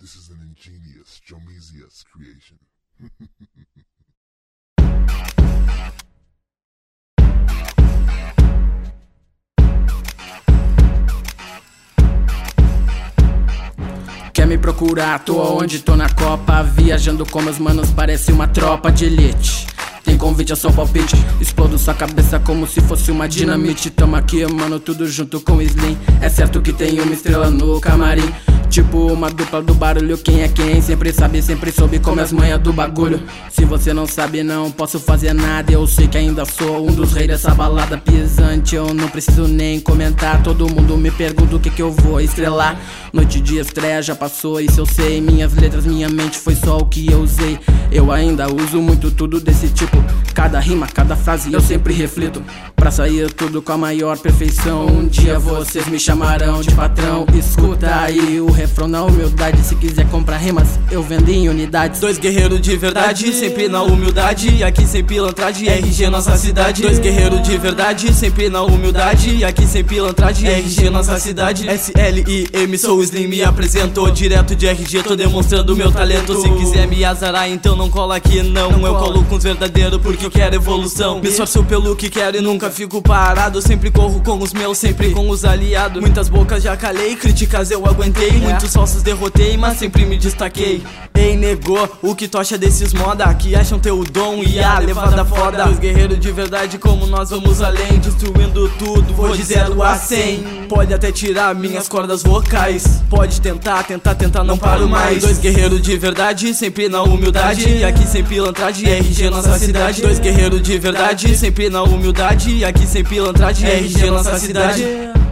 This is an ingenious Jomesius creation. Quer me procurar? Tô onde? Tô na Copa, viajando com meus manos, parece uma tropa de elite. Tem convite, é só palpite, explodo sua cabeça como se fosse uma dinamite. Tamo aqui, mano, tudo junto com o Slim. É certo que tem uma estrela no camarim, tipo uma dupla do barulho. Quem é quem? Sempre sabe, sempre soube como as manhas do bagulho. Se você não sabe, não posso fazer nada. Eu sei que ainda sou um dos reis dessa balada pisante. Eu não preciso nem comentar. Todo mundo me pergunta o que eu vou estrelar. Noite de estreia já passou, isso eu sei. Minhas letras, minha mente foi só o que eu usei. Eu ainda uso muito tudo desse tipo. Cada rima, cada frase eu sempre reflito, pra sair tudo com a maior perfeição. Um dia vocês me chamarão de patrão. Escuta aí o refrão na humildade. Se quiser comprar rimas, eu vendo em unidades. Dois guerreiros de verdade, sempre na humildade. E aqui sem pilantragem, RG nossa cidade. Dois guerreiros de verdade, sempre na humildade. E aqui sem pilantragem, RG nossa cidade. SLIM, sou o Slim, me apresentou direto de RG, tô demonstrando meu talento. Se quiser me azarar, então não cola aqui não. Eu colo com os verdadeiros porque eu quero evolução. Me esforço pelo que quero e nunca fico parado. Sempre corro com os meus, sempre com os aliados. Muitas bocas já calei, críticas eu aguentei. Muitos falsos derrotei, mas sempre me destaquei. Ei, negou, o que tu acha desses moda? Que acham ter o dom e a levada foda. Os guerreiros de verdade como nós vamos além, destruindo tudo, vou de 0 a 100. Pode até tirar minhas cordas vocais, pode tentar, não paro mais. Dois guerreiros de verdade, sempre na humildade. E aqui sem pilantragem, RG nossa cidade. Dois guerreiros de verdade, sempre na humildade. E aqui sem pilantragem, RG nossa cidade.